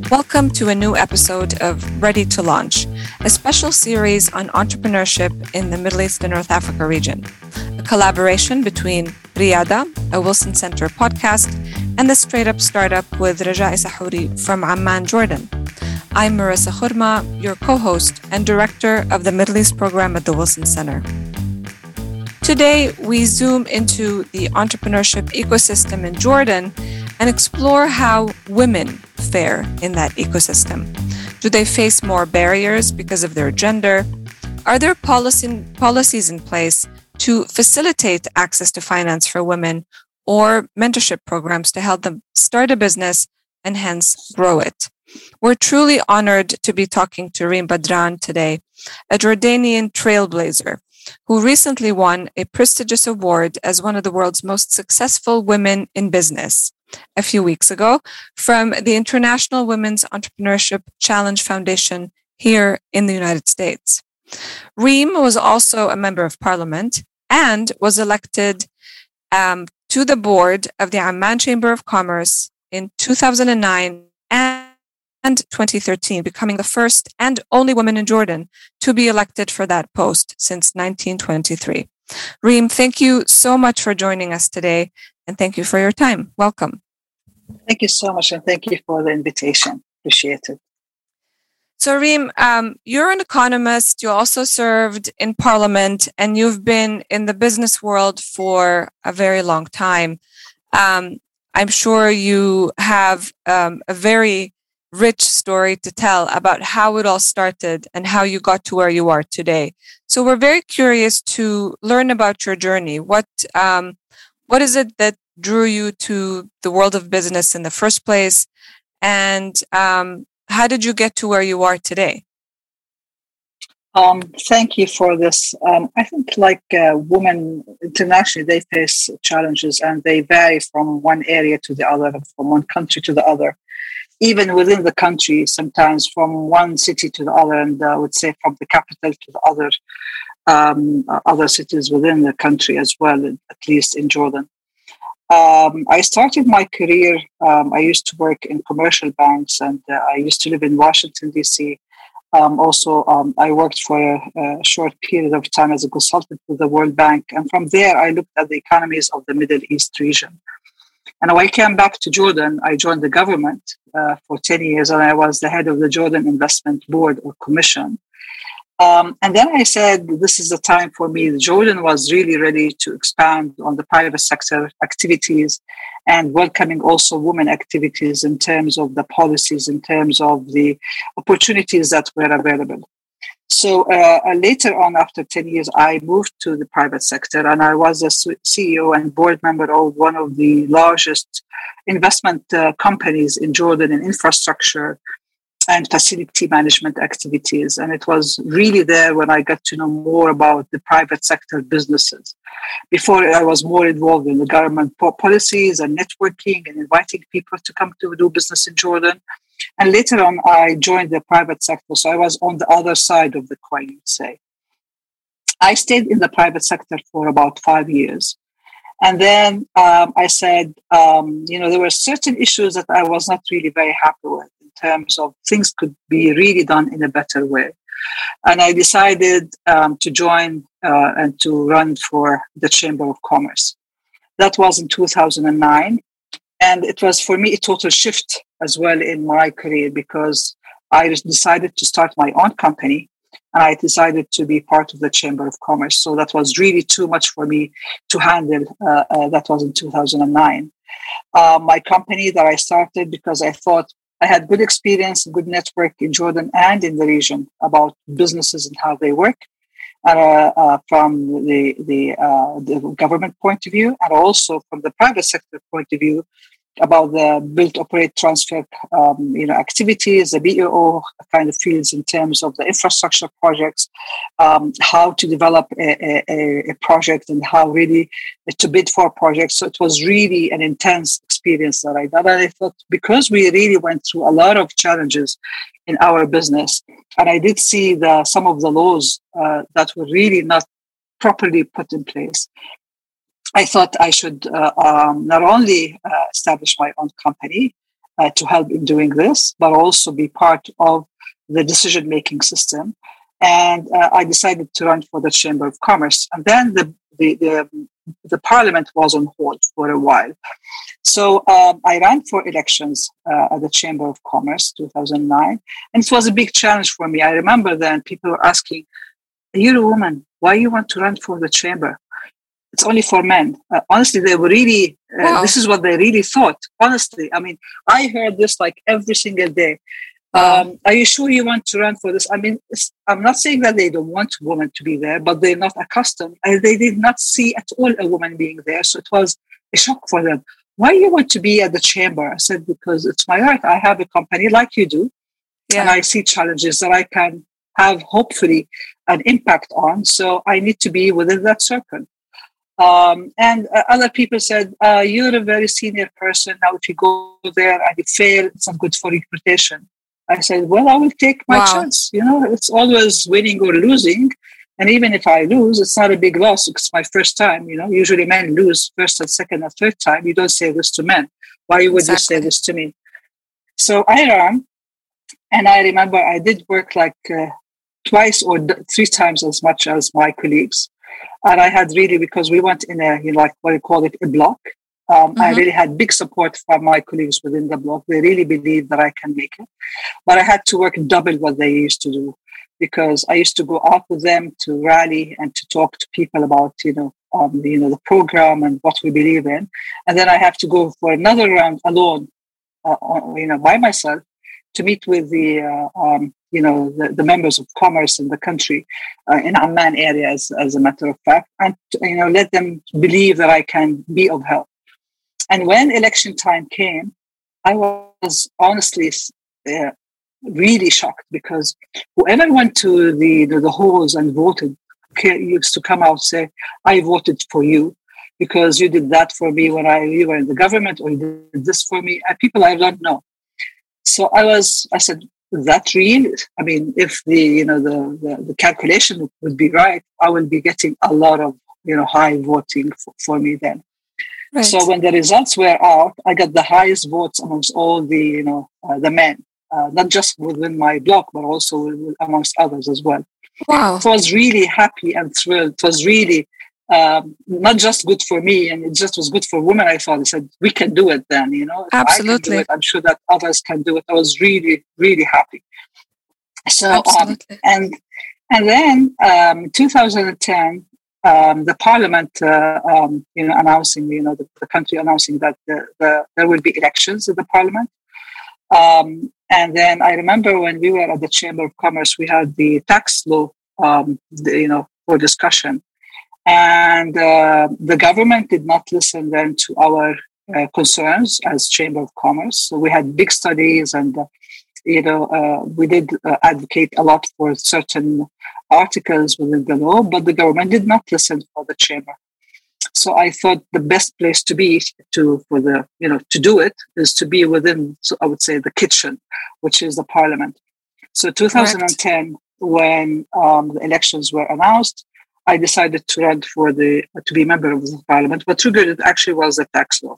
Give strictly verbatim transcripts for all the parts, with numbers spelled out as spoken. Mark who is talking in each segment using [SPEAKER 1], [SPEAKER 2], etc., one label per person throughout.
[SPEAKER 1] Welcome to a new episode of Ready to Launch, a special series on entrepreneurship in the Middle East and North Africa region, a collaboration between Riyada, a Wilson Center podcast, and the Straight Up Startup with Rajai Sahouri from Amman, Jordan. I'm Marissa Khurma, your co-host and director of the Middle East program at the Wilson Center. Today, we zoom into the entrepreneurship ecosystem in Jordan and explore how women fare in that ecosystem. Do they face more barriers because of their gender? Are there policy, policies in place to facilitate access to finance for women or mentorship programs to help them start a business and hence grow it? We're truly honored to be talking to Reem Badran today, a Jordanian trailblazer who recently won a prestigious award as one of the world's most successful women in business a few weeks ago from the International Women's Entrepreneurship Challenge Foundation here in the United States. Reem was also a member of parliament and was elected um, to the board of the Amman Chamber of Commerce in two thousand nine and twenty thirteen, becoming the first and only woman in Jordan to be elected for that post since nineteen twenty-three. Reem, thank you so much for joining us today, and thank you for your time. Welcome.
[SPEAKER 2] Thank you so much, and thank you for the invitation. Appreciate it.
[SPEAKER 1] So, Reem, um, you're an economist. You also served in parliament, and you've been in the business world for a very long time. Um, I'm sure you have um, a very rich story to tell about how it all started and how you got to where you are today. So we're very curious to learn about your journey. What um, what is it that drew you to the world of business in the first place? And um, how did you get to where you are today?
[SPEAKER 2] Um, thank you for this. Um, I think like uh, women internationally, they face challenges and they vary from one area to the other, from one country to the other. Even within the country, sometimes from one city to the other, and I would say from the capital to the other um, other cities within the country as well, at least in Jordan. Um, I started my career, um, I used to work in commercial banks, and uh, I used to live in Washington, D C. Um, also, um, I worked for a, a short period of time as a consultant with the World Bank. And from there, I looked at the economies of the Middle East region. And when I came back to Jordan, I joined the government uh, for ten years, and I was the head of the Jordan Investment Board or Commission. Um, and then I said, this is the time for me. Jordan was really ready to expand on the private sector activities and welcoming also women activities in terms of the policies, in terms of the opportunities that were available. So uh, later on, after ten years, I moved to the private sector, and I was a C E O and board member of one of the largest investment uh, companies in Jordan in infrastructure and facility management activities. And it was really there when I got to know more about the private sector businesses. Before, I was more involved in the government policies and networking and inviting people to come to do business in Jordan. And later on, I joined the private sector. So I was on the other side of the coin, you'd say. I stayed in the private sector for about five years. And then um, I said, um, you know, there were certain issues that I was not really very happy with in terms of things could be really done in a better way. And I decided um, to join uh, and to run for the Chamber of Commerce. That was in two thousand nine. And it was, for me, a total shift as well in my career, because I decided to start my own company, and I decided to be part of the Chamber of Commerce. So that was really too much for me to handle. Uh, uh, that was in two thousand nine. Uh, my company that I started because I thought I had good experience, good network in Jordan and in the region about businesses and how they work. Uh, uh, from the the, uh, the government point of view, and also from the private sector point of view, about the build, operate, transfer, um, you know, activities, the B O O kind of fields in terms of the infrastructure projects, um, how to develop a, a, a project and how really to bid for projects. So it was really an intense experience that I did. And I thought, because we really went through a lot of challenges in our business, and I did see the some of the laws uh, that were really not properly put in place, I thought I should uh, um, not only uh, establish my own company, uh, to help in doing this, but also be part of the decision-making system. And uh, I decided to run for the Chamber of Commerce. And then the the, the, the parliament was on hold for a while. So um, I ran for elections uh, at the Chamber of Commerce, two thousand nine. And it was a big challenge for me. I remember then people were asking, you're a woman, why you want to run for the chamber? It's only for men. Uh, honestly, they were really, uh, wow. This is what they really thought. Honestly, I mean, I heard this like every single day. Um, are you sure you want to run for this? I mean, it's, I'm not saying that they don't want women to be there, but they're not accustomed. And they did not see at all a woman being there. So it was a shock for them. Why do you want to be at the chamber? I said, because it's my right. I have a company like you do. Yeah. And I see challenges that I can have, hopefully, an impact on. So I need to be within that circle. Um, and uh, other people said, uh, you're a very senior person. Now, if you go there and you fail, it's not good for reputation. I said, well, I will take my wow. chance. You know, it's always winning or losing. And even if I lose, it's not a big loss. It's my first time. You know, usually men lose first and second and third time. You don't say this to men. Why would exactly. you say this to me? So I ran. And I remember I did work like uh, twice or th- three times as much as my colleagues. And I had really, because we went in a, you know, like what you call it, a block. Um, mm-hmm. I really had big support from my colleagues within the block. They really believed that I can make it. But I had to work double what they used to do, because I used to go out with them to rally and to talk to people about, you know, um, the, you know, the program and what we believe in. And then I have to go for another round alone, uh, you know, by myself to meet with the, uh, um, you know, the, the members of commerce in the country, uh, in Amman area, as, as a matter of fact, and, you know, let them believe that I can be of help. And when election time came, I was honestly uh, really shocked, because whoever went to the, the, the halls and voted used to come out and say, I voted for you because you did that for me when I you were in the government, or you did this for me. And people I don't know. So I was, I said, is that real? I mean, if the, you know, the, the, the calculation would be right, I will be getting a lot of, you know, high voting for, for me then. Right. So when the results were out, I got the highest votes amongst all the, you know, uh, the men, uh, not just within my block, but also amongst others as well.
[SPEAKER 1] Wow.
[SPEAKER 2] So I was really happy and thrilled. It was really um, not just good for me, and it just was good for women. I thought, I said, we can do it then, you know. If
[SPEAKER 1] Absolutely.
[SPEAKER 2] I can do it, I'm sure that others can do it. I was really, really happy. So, um, and, and then um, two thousand ten, Um, the parliament, uh, um, you know, announcing, you know, the, the country announcing that the, the, there will be elections in the parliament. Um, and then I remember when we were at the Chamber of Commerce, we had the tax law, um, the, you know, for discussion. And uh, the government did not listen then to our uh, concerns as Chamber of Commerce. So we had big studies, and, uh, you know, uh, we did uh, advocate a lot for certain articles within the law, but the government did not listen for the chamber. So I thought the best place to be to for the you know to do it is to be within, so I would say, the kitchen, which is the parliament. So two thousand ten, Correct. when um, the elections were announced, I decided to run for the to be a member of the parliament. What triggered it actually was the tax law.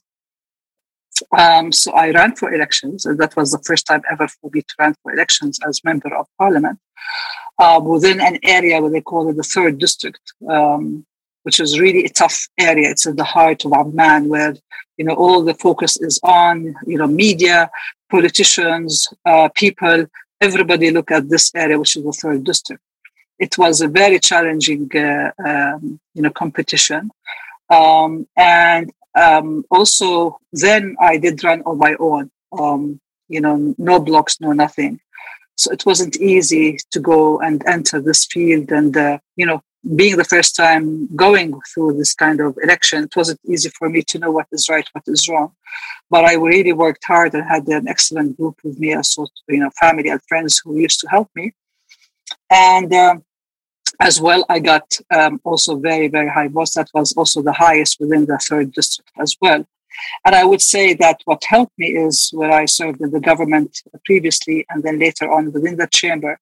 [SPEAKER 2] Um, so I ran for elections, and that was the first time ever for me to run for elections as member of parliament. Uh, within an area where they call it the third district, um, which is really a tough area. It's in the heart of Amman, where, you know, all the focus is on, you know, media, politicians, uh, people, everybody look at this area, which is the third district. It was a very challenging, uh, um, you know, competition. Um, and um, also then I did run on my own, um, you know, no blocks, no nothing. So it wasn't easy to go and enter this field. And, uh, you know, being the first time going through this kind of election, it wasn't easy for me to know what is right, what is wrong. But I really worked hard and had an excellent group with me, also, you know, family and friends who used to help me. And um, as well, I got um, also very, very high votes. That was also the highest within the third district as well. And I would say that what helped me is where I served in the government previously, and then later on within the chamber,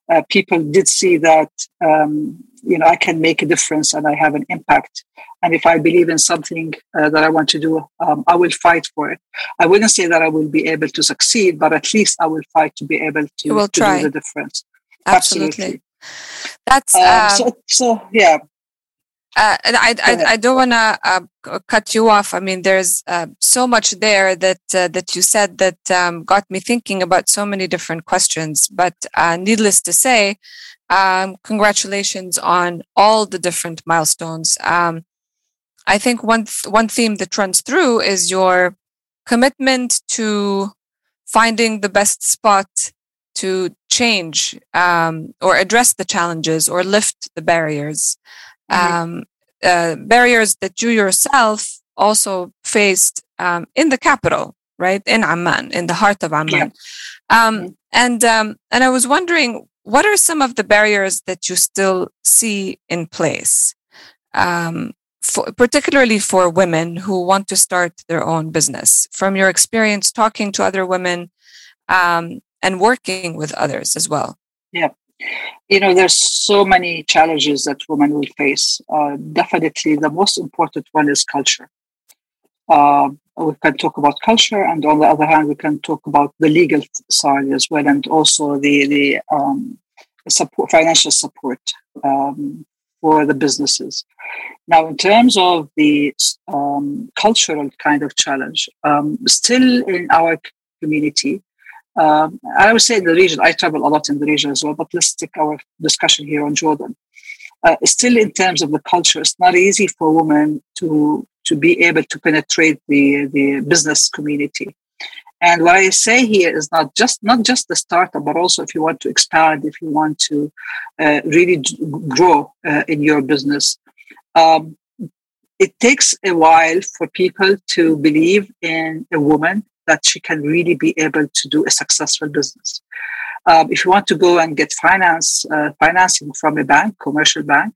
[SPEAKER 2] uh, people did see that, um, you know, I can make a difference and I have an impact. And if I believe in something uh, that I want to do, um, I will fight for it. I wouldn't say that I will be able to succeed, but at least I will fight to be able to,
[SPEAKER 1] You will
[SPEAKER 2] to
[SPEAKER 1] try.
[SPEAKER 2] do the difference.
[SPEAKER 1] Absolutely.
[SPEAKER 2] Absolutely.
[SPEAKER 1] That's
[SPEAKER 2] Um,
[SPEAKER 1] uh,
[SPEAKER 2] so, so yeah.
[SPEAKER 1] Uh, and I, I, I don't want to uh, cut you off. I mean, there's uh, so much there that uh, that you said that um, got me thinking about so many different questions. But uh, needless to say, um, congratulations on all the different milestones. Um, I think one th- one theme that runs through is your commitment to finding the best spot to change um, or address the challenges or lift the barriers.
[SPEAKER 2] Mm-hmm.
[SPEAKER 1] Um, uh, barriers that you yourself also faced um, in the capital, right? In Amman, in the heart of Amman.
[SPEAKER 2] Yeah.
[SPEAKER 1] Um, mm-hmm. And um, and I was wondering, what are some of the barriers that you still see in place, um, for, particularly for women who want to start their own business? From your experience talking to other women um, and working with others as well.
[SPEAKER 2] Yeah. You know, there's so many challenges that women will face. Uh, definitely the most important one is culture. Uh, we can talk about culture, and on the other hand, we can talk about the legal side as well, and also the, the um, support, financial support um, for the businesses. Now, in terms of the um, cultural kind of challenge, um, still in our community, Um, I would say in the region, I travel a lot in the region as well, but let's take our discussion here on Jordan. Uh, still, in terms of the culture, it's not easy for women to to be able to penetrate the, the business community. And what I say here is not just not just the startup, but also if you want to expand, if you want to uh, really grow uh, in your business. Um, it takes a while for people to believe in a woman that she can really be able to do a successful business. Um, if you want to go and get finance, uh, financing from a bank, commercial bank,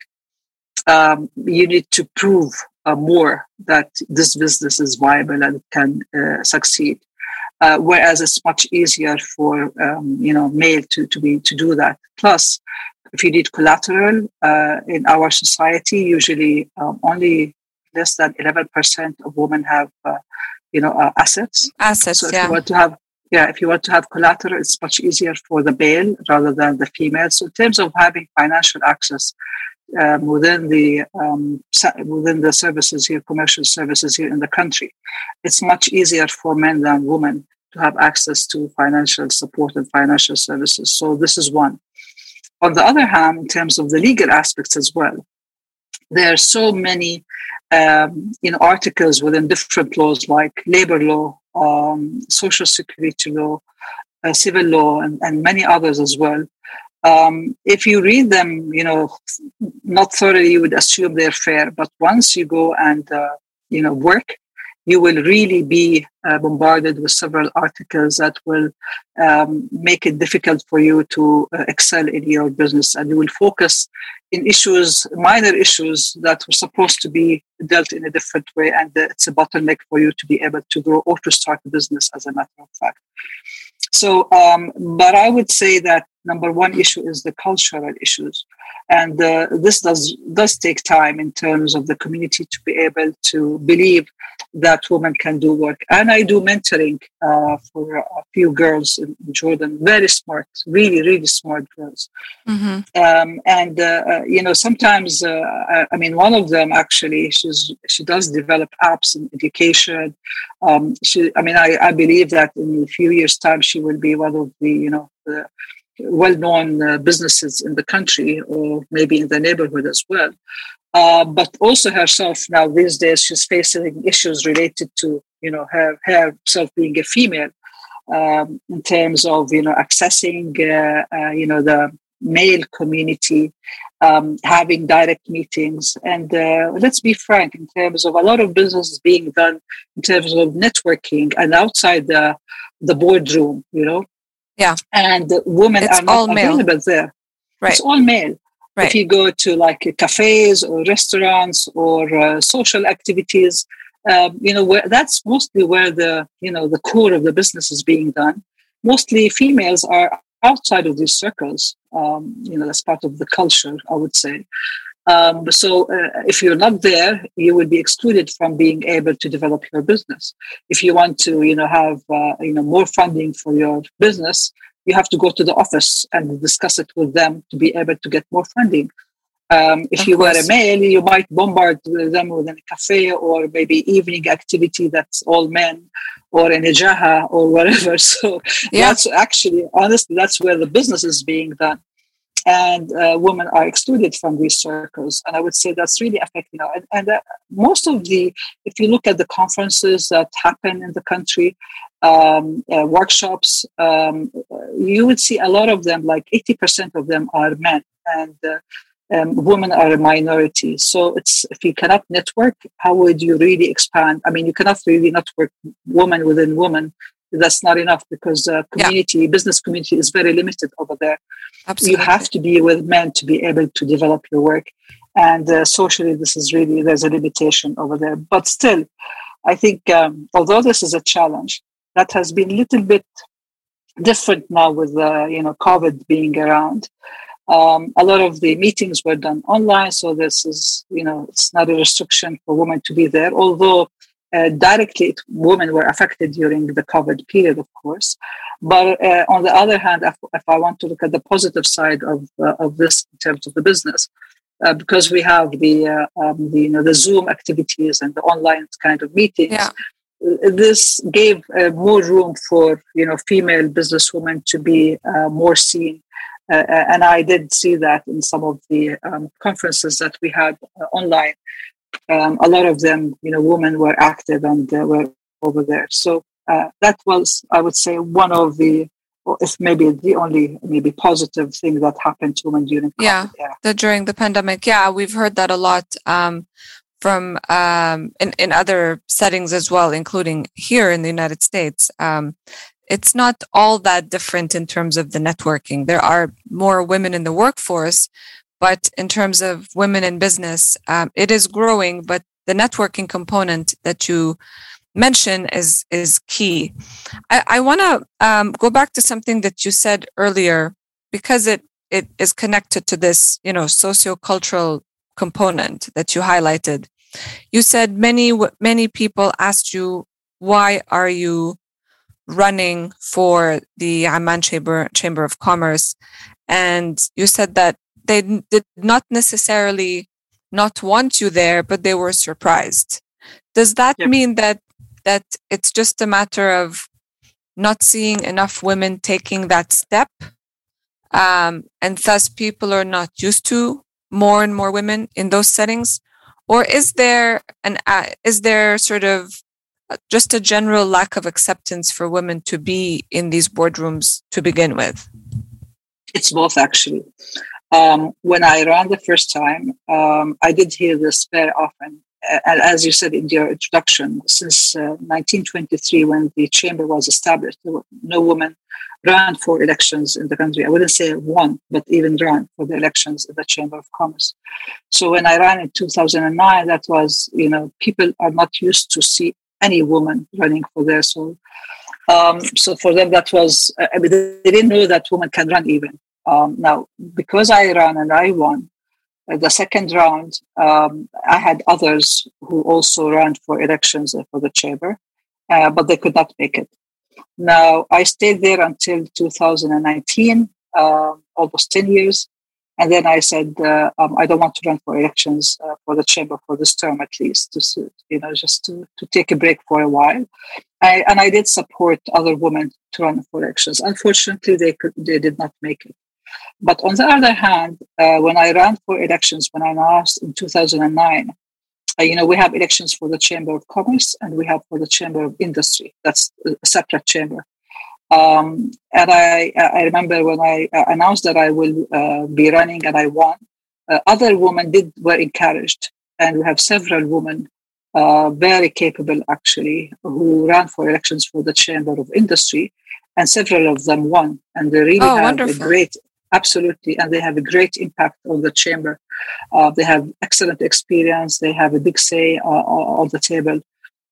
[SPEAKER 2] um, you need to prove uh, more that this business is viable and can uh, succeed. Uh, whereas it's much easier for um, you know male to to be to do that. Plus, if you need collateral uh, in our society, usually um, only less than eleven percent of women have. Uh, you know, uh, assets.
[SPEAKER 1] Assets,
[SPEAKER 2] so if
[SPEAKER 1] yeah.
[SPEAKER 2] you want to have, yeah, if you want to have collateral, it's much easier for the male rather than the female. So in terms of having financial access um, within the um, within the services here, commercial services here in the country, it's much easier for men than women to have access to financial support and financial services. So this is one. On the other hand, in terms of the legal aspects as well, there are so many Um, you know, articles within different laws like labor law, um, social security law, uh, civil law, and, and many others as well. Um, if you read them, you know, not thoroughly, you would assume they're fair. But once you go and, uh, you know, work, you will really be uh, bombarded with several articles that will um, make it difficult for you to uh, excel in your business. And you will focus in issues, minor issues that were supposed to be dealt in a different way. And uh, it's a bottleneck for you to be able to grow or to start a business, as a matter of fact. So, um, but I would say that number one issue is the cultural issues. And uh, this does, does take time in terms of the community to be able to believe that women can do work. And I do mentoring uh, for a few girls in Jordan, very smart, really, really smart girls.
[SPEAKER 1] Mm-hmm.
[SPEAKER 2] Um, and, uh, uh, you know, sometimes, uh, I, I mean, one of them actually, she's, she does develop apps in education. Um, she, I mean, I, I believe that in a few years' time, she will be one of the, you know, the well-known uh, businesses in the country or maybe in the neighborhood as well. Uh, but also herself now these days, she's facing issues related to, you know, her herself being a female um, in terms of, you know, accessing, uh, uh, you know, the male community, um, having direct meetings. And uh, let's be frank, in terms of a lot of business being done in terms of networking and outside the, the boardroom, you know.
[SPEAKER 1] Yeah.
[SPEAKER 2] And women
[SPEAKER 1] it's
[SPEAKER 2] are not available
[SPEAKER 1] male.
[SPEAKER 2] there.
[SPEAKER 1] Right.
[SPEAKER 2] It's all male. Right. If you go to like cafes or restaurants or uh, social activities, um, you know, where, that's mostly where the, you know, the core of the business is being done. Mostly females are outside of these circles. Um, you know, that's part of the culture, I would say. Um, so uh, if you're not there, you will be excluded from being able to develop your business. If you want to, you know, have uh, you know more funding for your business, you have to go to the office and discuss it with them to be able to get more funding. Um, if
[SPEAKER 1] Of
[SPEAKER 2] you were
[SPEAKER 1] course.
[SPEAKER 2] a male, you might bombard them with a cafe or maybe evening activity that's all men, or in a jaha or whatever. So
[SPEAKER 1] Yeah.
[SPEAKER 2] that's actually, honestly, that's where the business is being done. And uh, women are excluded from these circles. And I would say that's really affecting. And, and uh, most of the, if you look at the conferences that happen in the country, um, uh, workshops, um, you would see a lot of them, like eighty percent of them are men. And uh, Um, women are a minority. So it's if you cannot network, how would you really expand? I mean, you cannot really network woman within woman. That's not enough because uh, community, yeah. business community is very limited over there.
[SPEAKER 1] Absolutely.
[SPEAKER 2] You have to be with men to be able to develop your work. And uh, socially, this is really, there's a limitation over there. But still, I think um, although this is a challenge, that has been a little bit different now with, uh, you know, COVID being around. Um, a lot of the meetings were done online, so this is, you know, it's not a restriction for women to be there, although uh, directly it, women were affected during the COVID period, of course. But uh, on the other hand, if, if I want to look at the positive side of uh, of this in terms of the business, uh, because we have the, uh, um, the, you know, the Zoom activities and the online kind of meetings,
[SPEAKER 1] yeah.
[SPEAKER 2] this gave uh, more room for, you know, female businesswomen to be uh, more seen. Uh, and I did see that in some of the um, conferences that we had uh, online. Um, a lot of them, you know, women were active and uh, were over there. So uh, that was, I would say, one of the, or if maybe the only maybe positive thing that happened to women during COVID.
[SPEAKER 1] Yeah, yeah. The, during the pandemic. Yeah, we've heard that a lot um, from um, in, in other settings as well, including here in the United States. Um, It's not all that different in terms of the networking. There are more women in the workforce, but in terms of women in business, um, it is growing. But the networking component that you mention is is key. I, I want to um, go back to something that you said earlier because it it is connected to this, you know, sociocultural component that you highlighted. You said many many people asked you, why are you running for the Amman Chamber, Chamber of Commerce. And you said that they did not necessarily not want you there, but they were surprised. Does that yep. mean that that it's just a matter of not seeing enough women taking that step? Um, and thus people are not used to more and more women in those settings? Or is there an uh, is there sort of just a general lack of acceptance for women to be in these boardrooms to begin with?
[SPEAKER 2] It's both, actually. Um, when I ran the first time, um, I did hear this very often. And as you said in your introduction, since uh, nineteen twenty-three, when the chamber was established, no woman ran for elections in the country. I wouldn't say won, but even ran for the elections in the Chamber of Commerce. So when I ran in two thousand nine, that was, you know, people are not used to see any woman running for their soul. Um, so for them, that was, I mean, they didn't know that women can run even. Um, now, because I ran and I won, uh, the second round, um, I had others who also ran for elections uh, for the chamber, uh, but they could not make it. Now, I stayed there until two thousand nineteen, uh, almost ten years. And then I said, uh, um, I don't want to run for elections uh, for the chamber for this term, at least, to, you know, just to, to take a break for a while. I, and I did support other women to run for elections. Unfortunately, they could, they did not make it. But on the other hand, uh, when I ran for elections, when I announced in two thousand nine, uh, you know, we have elections for the Chamber of Commerce and we have for the Chamber of Industry. That's a separate chamber. Um, and I, I remember when I announced that I will uh, be running and I won, uh, other women did were encouraged. And we have several women, uh, very capable actually, who ran for elections for the Chamber of Industry, and several of them won. And they really
[SPEAKER 1] oh,
[SPEAKER 2] have
[SPEAKER 1] wonderful.
[SPEAKER 2] a great, absolutely, and they have a great impact on the chamber. Uh, they have excellent experience. They have a big say uh, on the table.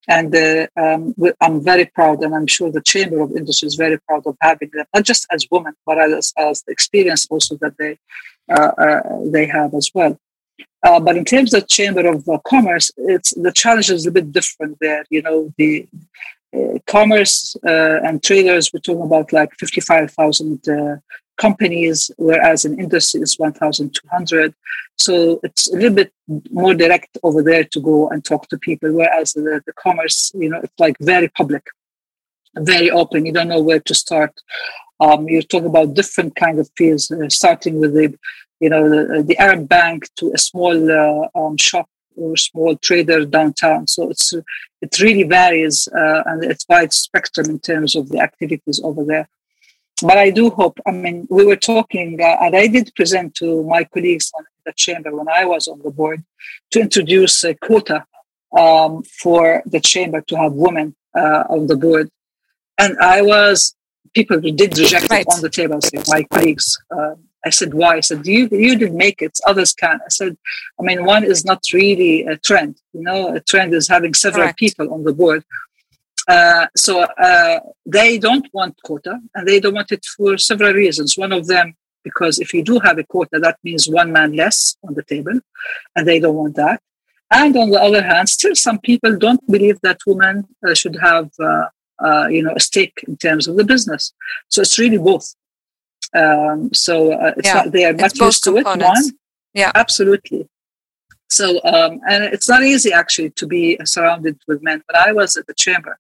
[SPEAKER 2] And uh, um, I'm very proud, and I'm sure the Chamber of Industry is very proud of having them, not just as women, but as, as the experience also that they uh, uh, they have as well. Uh, but in terms of Chamber of uh, Commerce, it's the challenge is a bit different there. You know, the uh, commerce uh, and traders, we're talking about like fifty-five thousand uh, companies, whereas in industry it's one thousand two hundred. So it's a little bit more direct over there to go and talk to people, whereas the, the commerce, you know, it's like very public, very open. You don't know where to start. Um, you're talking about different kind of fields, uh, starting with the, you know, the, the Arab bank to a small uh, um, shop or small trader downtown. So it's it really varies, uh, and it's wide spectrum in terms of the activities over there. But I do hope, I mean, we were talking, uh, and I did present to my colleagues on the chamber when I was on the board to introduce a quota um, for the chamber to have women uh, on the board. And I was, people did reject right. it on the table, so my colleagues. Uh, I said, why? I said, you, you didn't make it, others can. I said, I mean, one is not really a trend. You know, a trend is having several Correct. people on the board. Uh, so uh, they don't want quota, and they don't want it for several reasons. One of them, because if you do have a quota, that means one man less on the table, and they don't want that. And on the other hand, still some people don't believe that women uh, should have, uh, uh, you know, a stake in terms of the business. So it's really both. Um, so uh, it's yeah, not, they are not used to it. One,
[SPEAKER 1] yeah,
[SPEAKER 2] absolutely. So, um, and it's not easy actually to be surrounded with men. When I was at the chamber,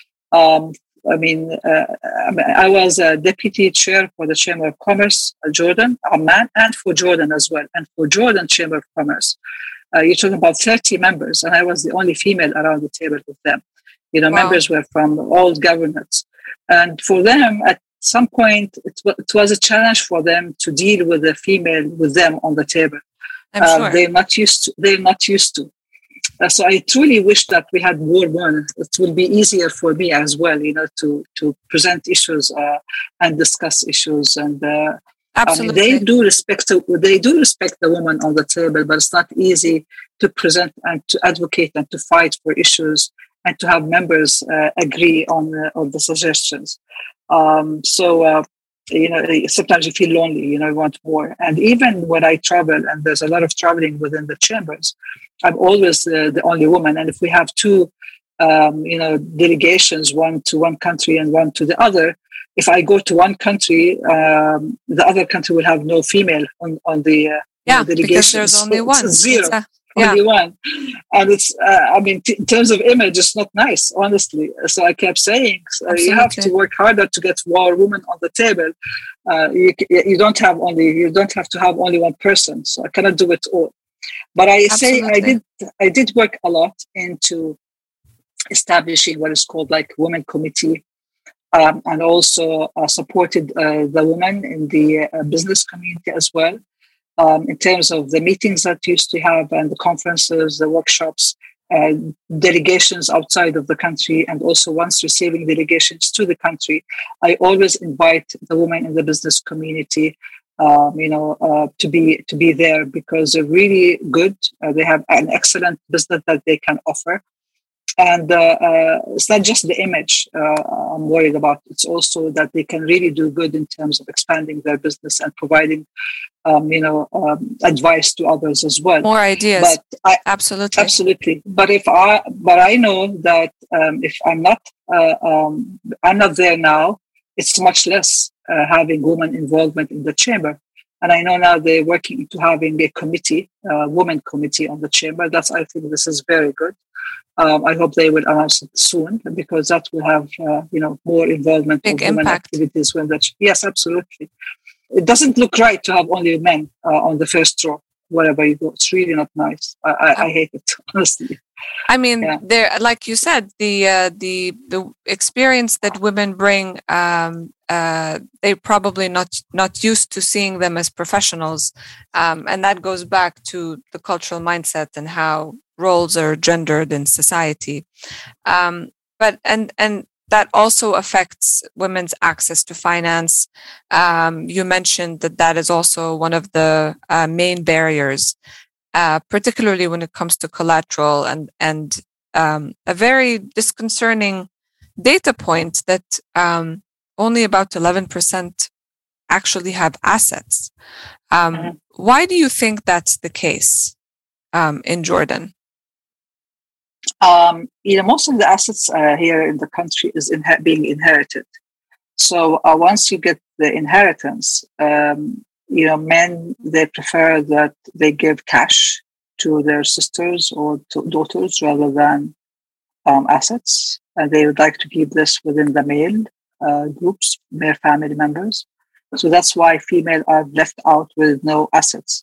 [SPEAKER 2] um, I mean, uh, I was a deputy chair for the Chamber of Commerce, uh, Jordan, Amman, and for Jordan as well. And for Jordan Chamber of Commerce, uh, you're talking about thirty members, and I was the only female around the table with them. You know, wow. members were from all governments. And for them, at some point, it, w- it was a challenge for them to deal with a female with them on the table.
[SPEAKER 1] I'm
[SPEAKER 2] uh,
[SPEAKER 1] sure.
[SPEAKER 2] They're not used to. They're not used to. Uh, so I truly wish that we had more women. It will be easier for me as well, you know, to to present issues uh, and discuss issues. And uh,
[SPEAKER 1] absolutely,
[SPEAKER 2] I mean, they do respect. They do respect the woman on the table, but it's not easy to present and to advocate and to fight for issues and to have members uh, agree on uh, on the suggestions. Um, so. Uh, You know, sometimes you feel lonely, you know, you want more. And even when I travel, and there's a lot of traveling within the chambers, I'm always uh, the only woman. And if we have two, um, you know, delegations, one to one country and one to the other, if I go to one country, um, the other country will have no female on, on the uh,
[SPEAKER 1] yeah,
[SPEAKER 2] delegation.
[SPEAKER 1] Because there's only
[SPEAKER 2] so
[SPEAKER 1] one.
[SPEAKER 2] Zero.
[SPEAKER 1] Yeah. Yeah.
[SPEAKER 2] Only one. And it's, uh, I mean, t- in terms of image, it's not nice, honestly. So I kept saying, uh, you have to work harder to get more women on the table. Uh, you, you don't have only, you don't have to have only one person. So I cannot do it all. But I Absolutely. say I did, I did work a lot into establishing what is called like Women Committee, um, and also uh, supported uh, the women in the uh, business community as well. Um, in terms of the meetings that used to have and the conferences, the workshops, uh, delegations outside of the country, and also once receiving delegations to the country, I always invite the women in the business community, um, you know, uh, to be to be there because they're really good. Uh, they have an excellent business that they can offer. And uh, uh, it's not just the image uh, I'm worried about. It's also that they can really do good in terms of expanding their business and providing, um, you know, um, advice to others as well.
[SPEAKER 1] More ideas.
[SPEAKER 2] But I,
[SPEAKER 1] absolutely,
[SPEAKER 2] absolutely. But if I, but I know that um, if I'm not, uh, um, I'm not there now. It's much less uh, having women involvement in the chamber. And I know now they're working to having a committee, uh, women committee on the chamber. That's I think this is very good. Um, I hope they will announce it soon because that will have, uh, you know, more involvement
[SPEAKER 1] Big
[SPEAKER 2] of women
[SPEAKER 1] impact.
[SPEAKER 2] activities. When that, yes, absolutely. It doesn't look right to have only men uh, on the first row wherever you go. It's really not nice. I, I, I hate it, honestly.
[SPEAKER 1] I mean,
[SPEAKER 2] yeah.
[SPEAKER 1] there, like you said, the uh, the the experience that women bring, um, uh, they're probably not not used to seeing them as professionals, um, and that goes back to the cultural mindset and how roles are gendered in society. Um, but and and that also affects women's access to finance. Um, you mentioned that that is also one of the uh, main barriers. Uh, particularly when it comes to collateral and and um, a very disconcerting data point that um, only about eleven percent actually have assets. Um, mm-hmm. Why do you think that's the case um, in Jordan?
[SPEAKER 2] Um, you know, most of the assets uh, here in the country is inher- being inherited. So uh, once you get the inheritance, um, you know, men, they prefer that they give cash to their sisters or to daughters rather than um, assets. And they would like to keep this within the male uh, groups, their family members. So that's why female are left out with no assets.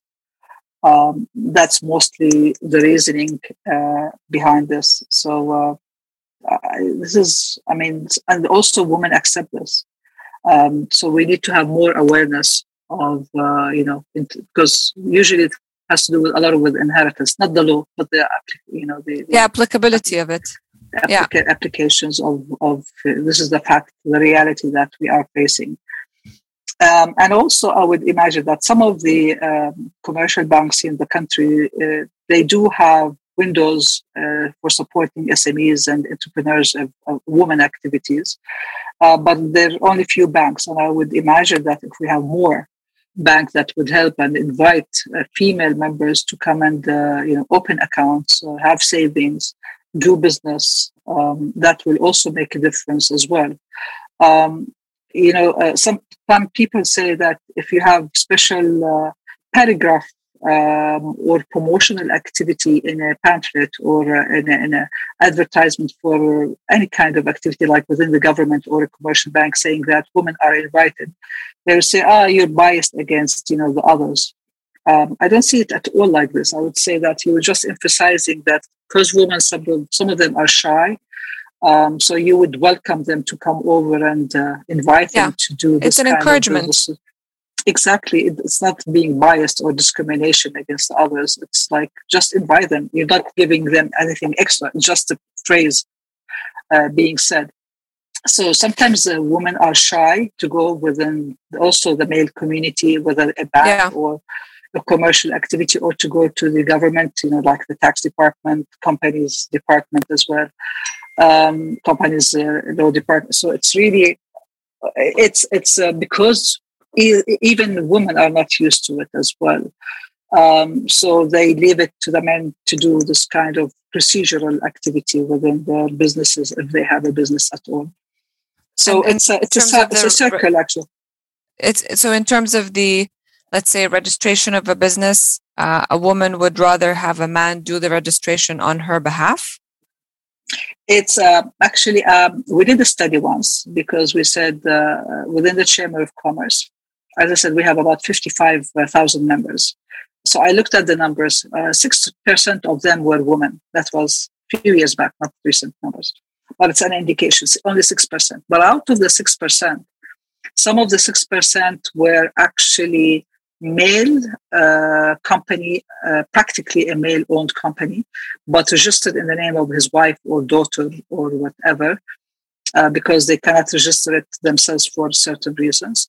[SPEAKER 2] Um, that's mostly the reasoning uh, behind this. So uh, I, this is, I mean, and also women accept this. Um, so we need to have more awareness of, uh, you know, because usually it has to do with a lot of with inheritance, not the law, but the, you know, the, the
[SPEAKER 1] yeah, applicability of it.
[SPEAKER 2] Applica-
[SPEAKER 1] yeah.
[SPEAKER 2] Applications of, of uh, this is the fact, the reality that we are facing. Um, and also, I would imagine that some of the um, commercial banks in the country, uh, they do have windows uh, for supporting S M Es and entrepreneurs of, of women activities. Uh, but there are only few banks. And I would imagine that if we have more banks that would help and invite uh, female members to come and uh, you know, open accounts, uh, have savings, do business, um, that will also make a difference as well. Um, you know, uh, some Some people say that if you have special uh, paragraph um, or promotional activity in a pamphlet or uh, in an advertisement for any kind of activity, like within the government or a commercial bank, saying that women are invited, they will say, "Ah, you're biased against, you know, the others." Um, I don't see it at all like this. I would say that you were just emphasizing that because women, some of, some of them are shy. Um, so you would welcome them to come over and uh, invite yeah. them to do this.
[SPEAKER 1] It's an
[SPEAKER 2] kind
[SPEAKER 1] encouragement.
[SPEAKER 2] Of exactly. It's not being biased or discrimination against others. It's like just invite them. You're not giving them anything extra, just a phrase uh, being said. So sometimes uh, women are shy to go within also the male community, whether a bank yeah. or a commercial activity, or to go to the government, you know, like the tax department, companies department as well. Um, companies uh, law department. So it's really, it's it's uh, because e- even women are not used to it as well. Um, so they leave it to the men to do this kind of procedural activity within their businesses if they have a business at all. So and, it's a it's a, it's a circle actually.
[SPEAKER 1] It's so in terms of the, let's say, registration of a business, uh, a woman would rather have a man do the registration on her behalf.
[SPEAKER 2] It's uh, actually, um, we did a study once because we said uh, within the Chamber of Commerce, as I said, we have about fifty-five thousand members. So I looked at the numbers. Uh, six percent of them were women. That was a few years back, not recent numbers. But it's an indication, only six percent. But out of the six percent, some of the six percent were actually male uh, company, uh, practically a male-owned company, but registered in the name of his wife or daughter or whatever, uh, because they cannot register it themselves for certain reasons.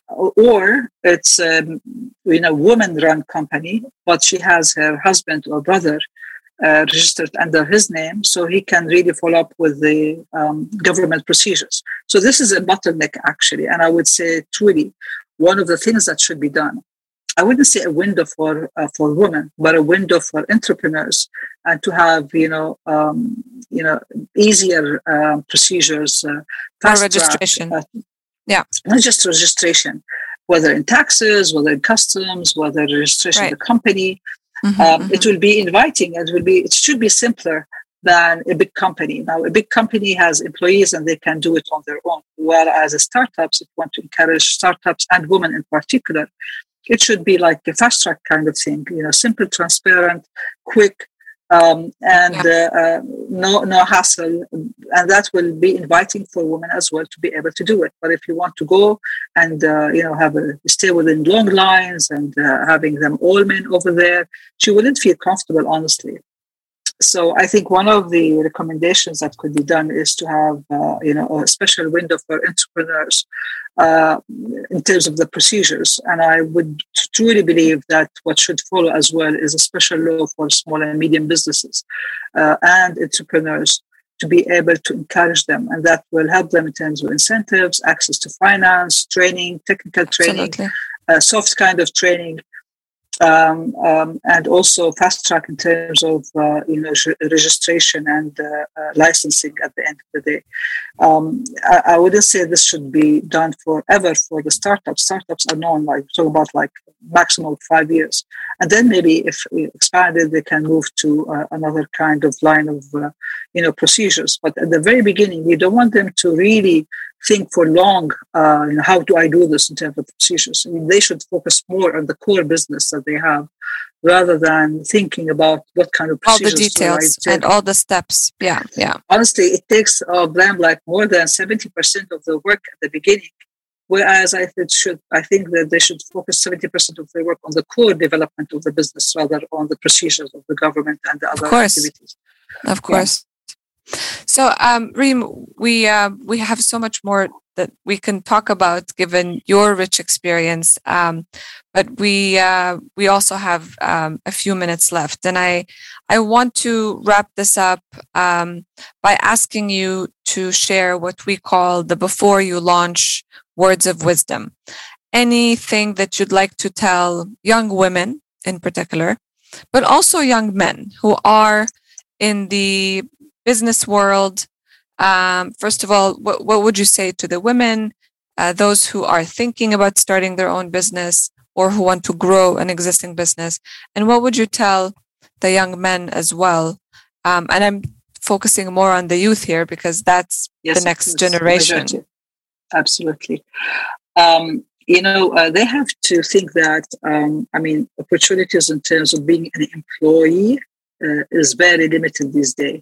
[SPEAKER 2] Or it's a um, you know, woman-run company, but she has her husband or brother uh, registered under his name, so he can really follow up with the um, government procedures. So this is a bottleneck, actually, and I would say truly one of the things that should be done. I wouldn't say a window for uh, for women, but a window for entrepreneurs, and to have you know um, you know easier uh, procedures, uh,
[SPEAKER 1] fast registration. Track, uh, yeah,
[SPEAKER 2] not just registration, whether in taxes, whether in customs, whether registration right. of the company. Mm-hmm, um, mm-hmm. It will be inviting. It will be. It should be simpler than a big company. Now, a big company has employees and they can do it on their own. Whereas a startups, if you want to encourage startups and women in particular, it should be like a fast track kind of thing, you know, simple, transparent, quick, um, and yeah. uh, uh, no no hassle. And that will be inviting for women as well to be able to do it. But if you want to go and, uh, you know, have a stay within long lines and uh, having them all men over there, she wouldn't feel comfortable, honestly. so I think one of the recommendations that could be done is to have, uh, you know, a special window for entrepreneurs uh, in terms of the procedures. And I would truly believe that what should follow as well is a special law for small and medium businesses uh, and entrepreneurs to be able to encourage them. And that will help them in terms of incentives, access to finance, training, technical training, uh, soft kind of training. Um, um, and also fast track in terms of uh, you know re- registration and uh, uh, licensing at the end of the day. Um, I, I wouldn't say this should be done forever for the startups. Startups are known, like talk about like maximum five years, and then maybe if expanded, they can move to uh, another kind of line of uh, you know procedures. But at the very beginning, you don't want them to really think for long, uh, you know, how do I do this in terms of procedures? I mean, they should focus more on the core business that they have rather than thinking about what kind of procedures.
[SPEAKER 1] All the details and all the steps. Yeah, yeah.
[SPEAKER 2] Honestly, it takes uh, them like more than seventy percent of the work at the beginning, whereas I think, should, I think that they should focus seventy percent of their work on the core development of the business rather on the procedures of the government and the other
[SPEAKER 1] of course.
[SPEAKER 2] activities.
[SPEAKER 1] Of course. Yeah. So, um, Reem, we uh, we have so much more that we can talk about given your rich experience, um, but we uh, we also have um, a few minutes left, and I I want to wrap this up um, by asking you to share what we call the before you launch words of wisdom. Anything that you'd like to tell young women in particular, but also young men who are in the business world. Um, first of all, what, what would you say to the women, uh, those who are thinking about starting their own business or who want to grow an existing business? And what would you tell the young men as well? Um, and I'm focusing more on the youth here because that's yes, the next generation.
[SPEAKER 2] Majority. Absolutely. Um, you know, uh, they have to think that, um, I mean, opportunities in terms of being an employee uh, is very limited these days.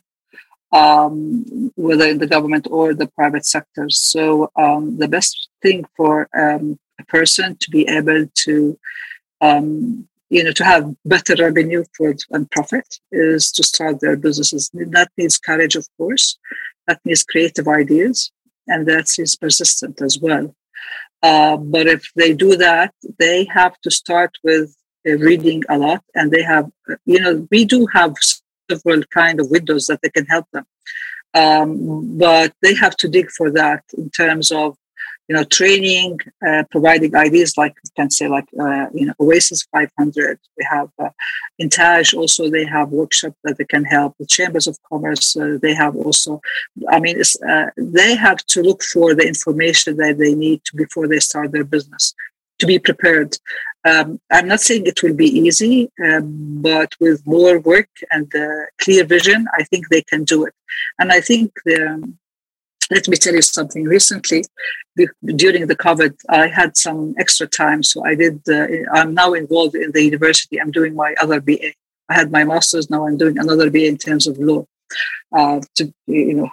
[SPEAKER 2] Um, whether in the government or the private sector. So um, the best thing for um, a person to be able to, um, you know, to have better revenue for and profit is to start their businesses. That needs courage, of course. That needs creative ideas, and that is persistent as well. Uh, but if they do that, they have to start with uh, reading a lot, and they have, you know, we do have several kind of windows that they can help them. Um, but they have to dig for that in terms of, you know, training, uh, providing ideas like, you can say like, uh, you know, Oasis five hundred. We have uh, in Taj also, they have workshops that they can help. The Chambers of Commerce, uh, they have also, I mean, it's, uh, they have to look for the information that they need to, before they start their business, to be prepared. Um, I'm not saying it will be easy, um, but with more work and uh, clear vision, I think they can do it. And I think, the, let me tell you something. Recently, during the COVID, I had some extra time. So I did, uh, I'm now involved in the university. I'm doing my other B A. I had my master's, now I'm doing another B A in terms of law. Uh, to, you know,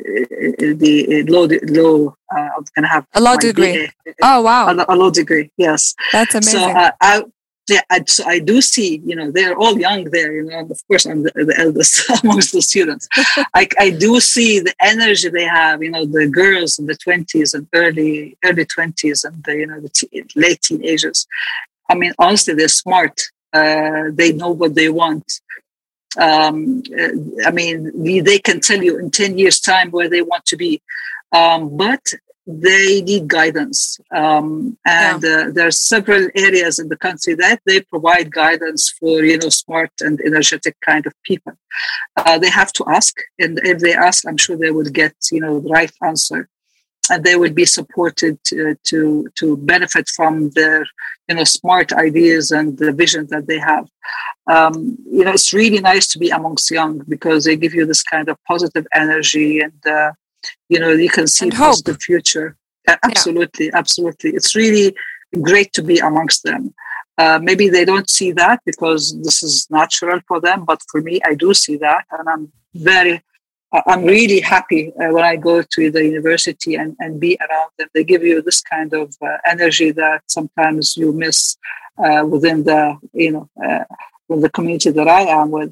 [SPEAKER 2] the law, law uh, I'm going to have
[SPEAKER 1] a law degree. B A. Oh, wow.
[SPEAKER 2] A, a law degree, yes.
[SPEAKER 1] That's amazing.
[SPEAKER 2] So uh, I, yeah, I, so I do see, you know, they're all young there, you know, and of course I'm the, the eldest amongst the students. I, I do see the energy they have, you know, the girls in the twenties and early, early twenties and the, you know, the t- late teenagers. I mean, honestly, they're smart. Uh, they know what they want. Um, I mean, they can tell you in ten years' time where they want to be, um, but they need guidance. Um, and yeah. uh, there are several areas in the country that they provide guidance for, you know, smart and energetic kind of people. Uh, they have to ask, and if they ask, I'm sure they will get, you know, the right answer. And they will be supported to, to to benefit from their, you know, smart ideas and the vision that they have. Um, you know, it's really nice to be amongst young because they give you this kind of positive energy and, uh, you know, you can see a positive future. Uh, absolutely, yeah. absolutely. It's really great to be amongst them. Uh, maybe they don't see that because this is natural for them, but for me, I do see that, and I'm very. I'm really happy uh, when I go to the university and, and be around them. They give you this kind of uh, energy that sometimes you miss uh, within the, you know, uh, with the community that I am with.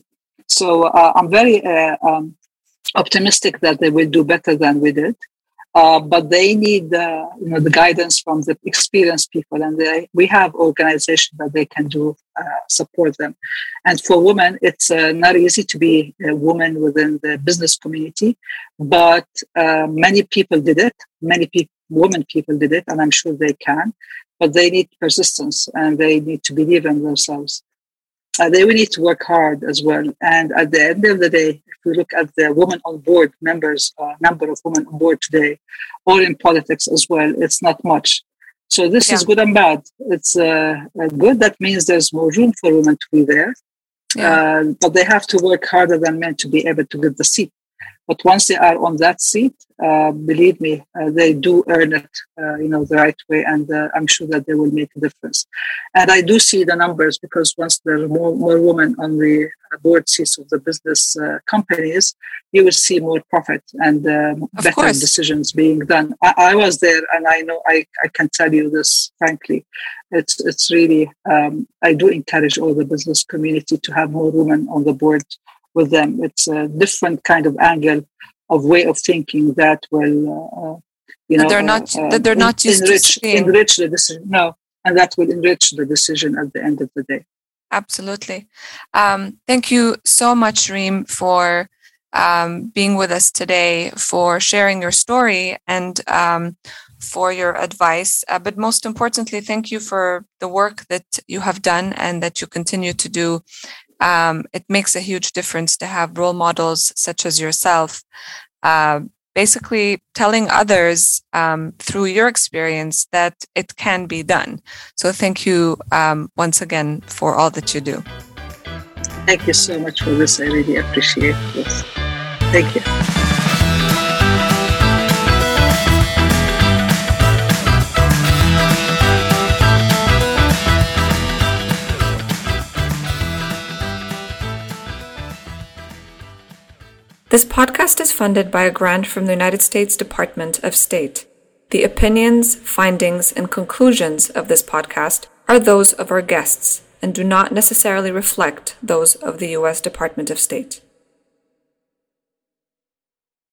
[SPEAKER 2] So uh, I'm very uh, um, optimistic that they will do better than we did. Uh, but they need uh, you know, the guidance from the experienced people, and they, we have organizations that they can do uh, support them. And for women, it's uh, not easy to be a woman within the business community, but uh, many people did it. Many people, women people did it, and I'm sure they can. But they need persistence, and they need to believe in themselves. Uh, they will need to work hard as well. And at the end of the day, if we look at the women on board members, uh, number of women on board today, or in politics as well, it's not much. So this yeah. is good and bad. It's uh, good. That means there's more room for women to be there. Yeah. Uh, but they have to work harder than men to be able to get the seat. But once they are on that seat, uh, believe me, uh, they do earn it, uh, you know, the right way, and uh, I'm sure that they will make a difference. And I do see the numbers, because once there are more, more women on the board seats of the business uh, companies, you will see more profit and uh, better course. decisions being done. I, I was there, and I know I, I can tell you this frankly. It's it's really um, I do encourage all the business community to have more women on the board with them. It's a different kind of angle of way of thinking that will, uh, you know,
[SPEAKER 1] that they're not uh, that they're not used
[SPEAKER 2] enrich,
[SPEAKER 1] to seeing.
[SPEAKER 2] enrich the decision. No, and that will enrich the decision at the end of the day.
[SPEAKER 1] Absolutely. Um, thank you so much, Reem, for um, being with us today, for sharing your story, and um, for your advice. Uh, but most importantly, thank you for the work that you have done and that you continue to do. Um, it makes a huge difference to have role models such as yourself, uh, basically telling others um, through your experience that it can be done. So thank you um, once again for all that you do.
[SPEAKER 2] Thank you so much for this. I really appreciate this. Thank you.
[SPEAKER 1] This podcast is funded by a grant from the United States Department of State. The opinions, findings, and conclusions of this podcast are those of our guests and do not necessarily reflect those of the U S Department of State.